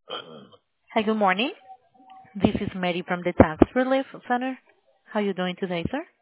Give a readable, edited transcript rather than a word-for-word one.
Hi, good morning. This is Mary from the Tax Relief Center. How are you doing today, sir?